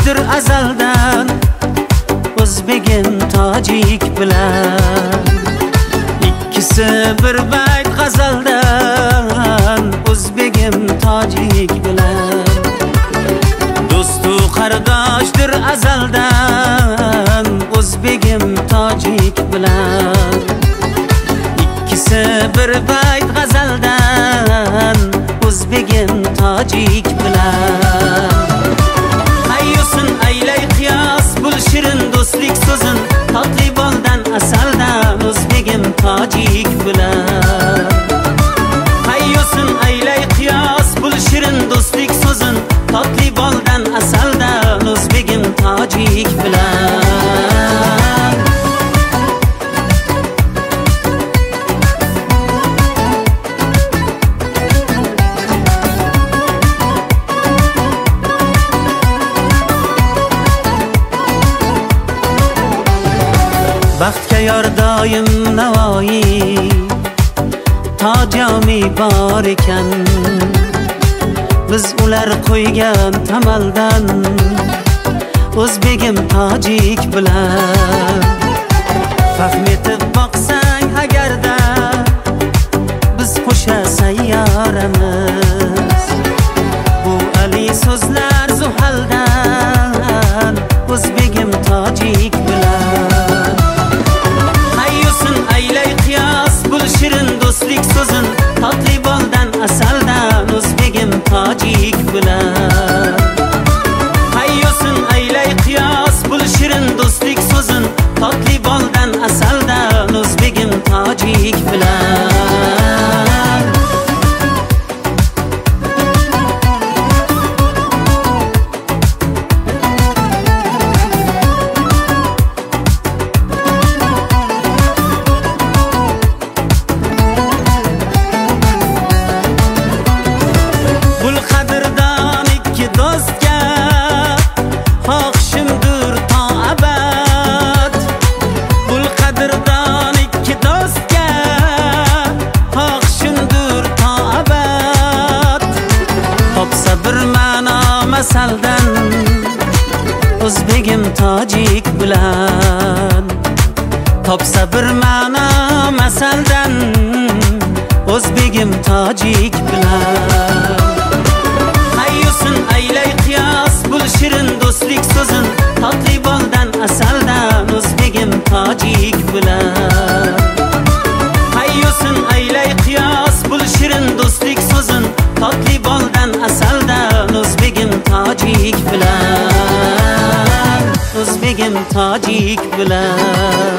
qarindoshdir azaldan, o'zbegim tojik bilan. İkkisi bir bayt g'azaldan, o'zbegim tojik bilan. Do'stu qarindoshdir azaldan, o'zbegim tojik bilan. İkkisi bir bayt g'azaldan, o'zbegim tojik bilan. Hayyusun aylay qiyos bul shirin do'stlik so'zin, totli boldan asaldan, o'zbegim tojik bilan. Hayyusun aylay qiyos bul shirin do'stlik so'zin, totli boldan asaldan, o'zbegim tojik bilan. Baxtga yor doim Navoiy, tojami bor ekan. Biz ular qo'ygan tamaldan, o'zbegim tojik bilan. Fahm etib boqsang agarda, biz qo'sha sayyoramiz. Bu ali so'zlar zuhaldan, o'zbegim tojik bilan. Shirin do'stlik so'zin, totli boldan asaldan, o'zbegim tojik bilan. Hayyusun aylay qiyos bul shirin do'stlik so'zin, totli boldan asaldan, o'zbegim tojik bilan. Masaldan, o'zbegim tojik bilan. Topsa bir ma'no masaldan, o'zbegim tojik bilan. Hayyusun aylay qiyos bul shirin do'stlik so'zin, totli boldan asaldan, o'zbegim tojik bilan. Hayyusun aylay qiyos bul shirin do'stlik so'zin, totli boldan asaldan, o'zbegim tojik bilan. O'zbegim tojik bilan.